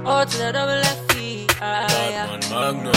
Oh, to the double F-E. Batman Magnum.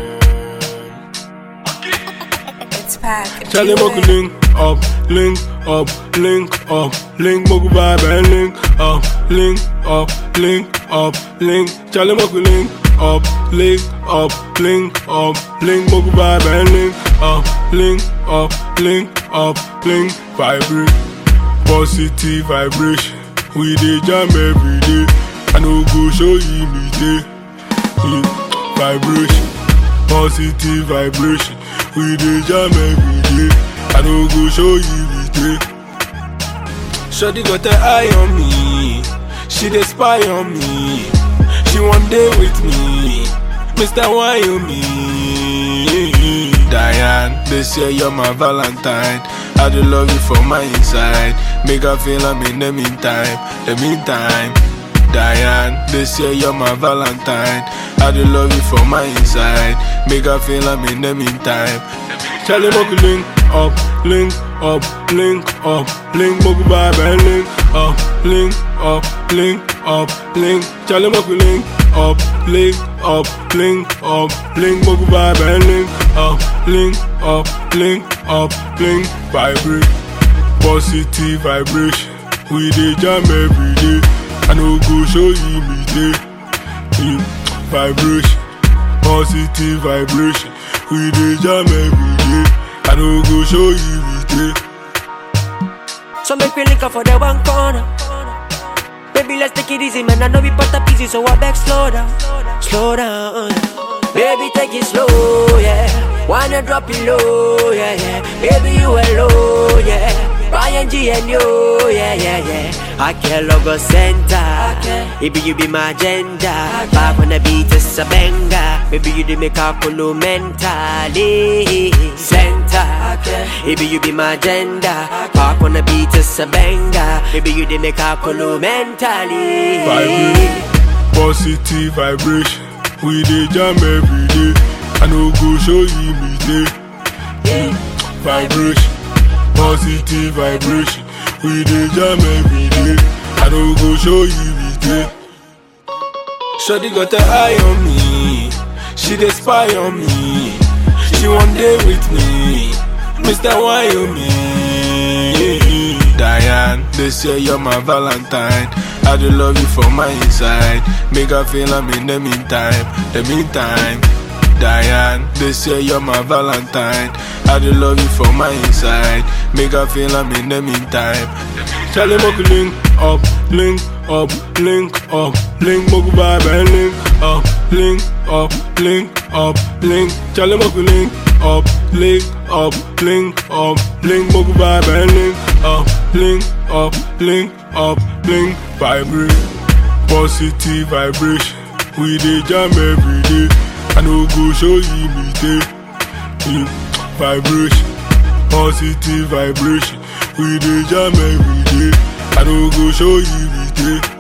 It's pack. Charlie Moku link up, link up, link up, link Moku vibe and link up, link up, link up, link. Charlie Moku link up, link up, link up, link Moku vibe and link up, link up, link up, link. Vibrate, positive vibration. We dey jam every day. I no go show you me day. Vibration, positive vibration. We dey jam every day. I no go show you me day. Shawty got her eye on me. She dey spy on me. She one day with me. Mr. Wyoming. Diane, this year you're my Valentine. I do love you from my inside. Make her feel I'm in the meantime. Diane, this year you're my Valentine. I do love you from my inside. Make her feel I'm in the meantime. Charlie Moku link up, link up, link up, link Moku vibe and link up, link up, link up, link. Charlie Moku link up, link up, link up, link Moku vibe and link up, link up, link up, link. Vibrate, positive vibration. We dey jam every day. I no go show you me day. Vibration, positive vibration. We dey jam every day. I no go show you me day. So make me link up for the one corner. Baby, let's take it easy, man. I know we put up easy, so I beg slow down, slow down. Baby, take it slow, yeah. Wanna drop it low, yeah, yeah. Baby, you alone, yeah. Ryan G and you, yeah, yeah, yeah. I can't logo center. Baby, you be my agenda. Back on the beat, it's a banger. Baby, you do make a cool mentally center. Baby, you be my agenda. Back on the beat, it's a banger. Baby, you do make a cool mentally. Vibrate, positive vibration. We dey jam every day. I no go show you me day. Vibration, positive vibration. We dey jam every day. I no go show you me day. Shawty got her eye on me. She dey spy on me. She one day with me. Mr. Wyoming. Diane, this year you're my Valentine. I do love you from my inside. Make her feel I'm in the meantime. Diane, this year you're my Valentine. I do love you from my inside. Make her feel I'm in the meantime. Charlie Moku link up, link up, link up, link Moku vibe and link up, link up, link up, link. Charlie Moku link up, link up, link up, link Moku vibe and link up, link up, link up, link. Vibrate, positive vibration. We dey jam every day. I no go show you me day. Vibration, positive vibration. We dey jam every day. I no go show you me day.